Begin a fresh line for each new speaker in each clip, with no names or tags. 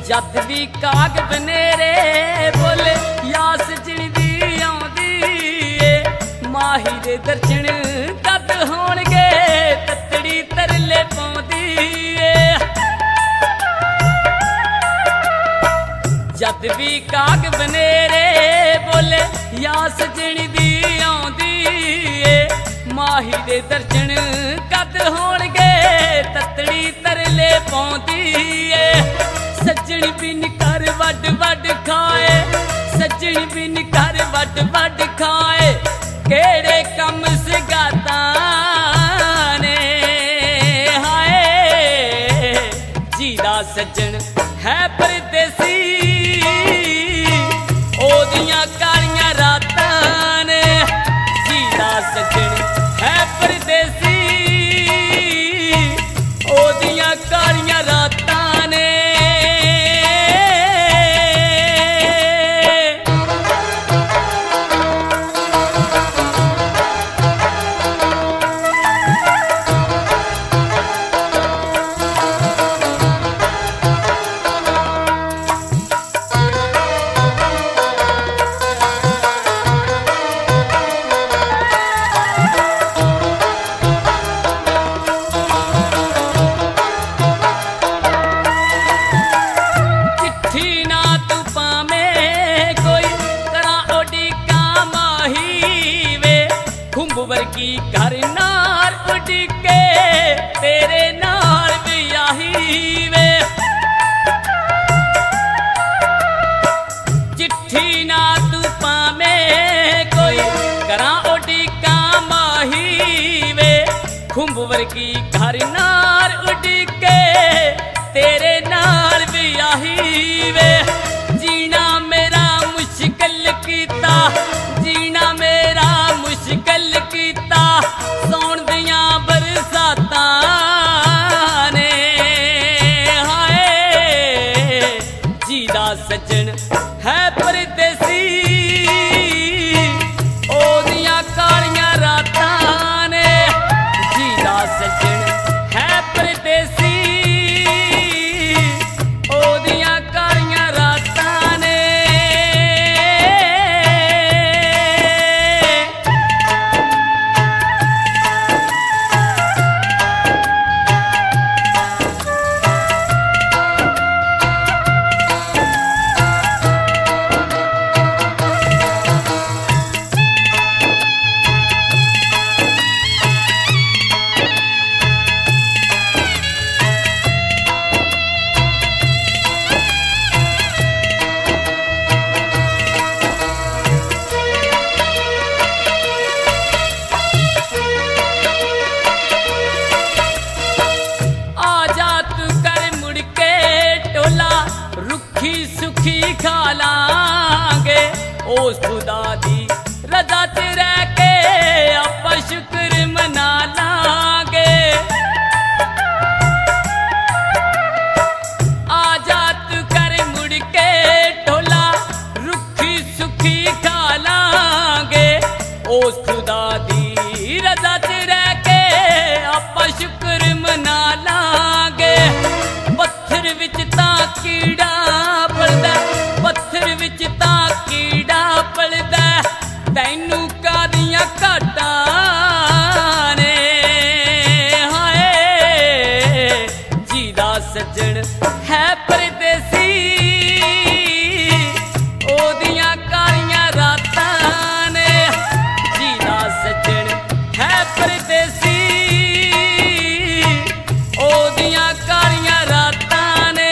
जद भी काग बनेरे बोले यास जिंदी आउंदी ए माही दे दर्शन कद होणगे ततड़ी तरले पाउंदी ए जद भी काग बनेरे बोले यास जिंदी आउंदी ए माही दे दर्शन कद होणगे ततड़ी तरले पाउंदी ए सजनी बिन कर वड वड खाए सजनी बिन कर वड वड खाए केड़े कम सिगाता ने हाय जीदा सजन है परदेसी ओदियां कालियां रातां ने जीदा सजन है परदेसी ओदियां कालियां रातां ने की घर नार उड़ के तेरे नाल वियाही वे चिट्ठी ना तू पावे कोई करा उड़ी का माही वे खुंबवर की घर नार उड़ के तेरे नाल वियाही वे जीना मेरा मुश्किल कीता जीना मेरा मुश्किल कीता सौण दियां बरसातां ने हाय जीदा सजन है परदेसी ओदियां कालियां रातां ने जीदा सजन है परदेसी ओदियां कालियां रातां ने खा लांगे उस खुदा दी रजा च रह के आपां शुक्र मना लांगे आजा तू कर मुड़ के ढोला रुखी सुखी खा लांगे उस खुदा दी रजा च रह के आपां शुक्र मना लांगे पत्थर विच तां कीड़ा पत्थर विच तां कीड़ा पलदा तैनू कादियां घाटां ने हाय जीदा सजन है परदेसी ओदियां कालियां रातां ने जीदा सजन है परदेसी ओदियां कालियां रातां ने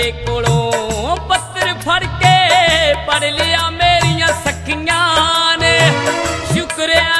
कोलों पत्तर फड़ के पढ़ लिया मेरिया सखियां ने शुक्र